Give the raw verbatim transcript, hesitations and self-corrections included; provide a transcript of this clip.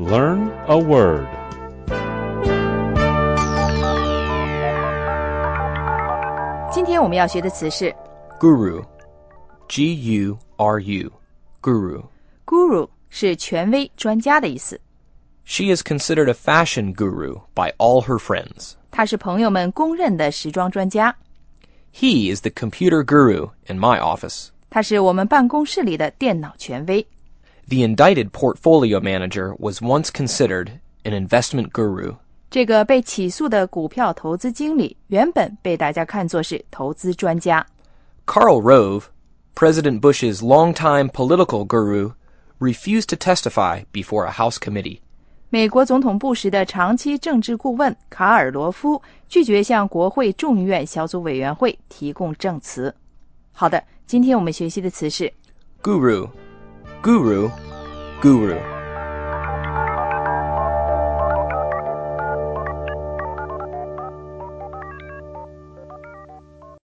Learn a word. Today 今天我们要学的词是 Guru, G U R U, Guru. Guru 是权威、专家的意思。 She is considered a fashion guru by all her friends. 他是朋友们公认的时装专家。 He is the computer guru in my office. 他是我们办公室里的电脑权威。 The indicted portfolio manager was once considered an investment guru. 这个被起诉的股票投资经理原本被大家看作是投资专家。 Karl Rove, President Bush's longtime political guru, refused to testify before a House committee. 美国总统布什的长期政治顾问卡尔罗夫拒绝向国会众议院小组委员会提供证词。好的，今天我们学习的词是 Guru, guru, guru.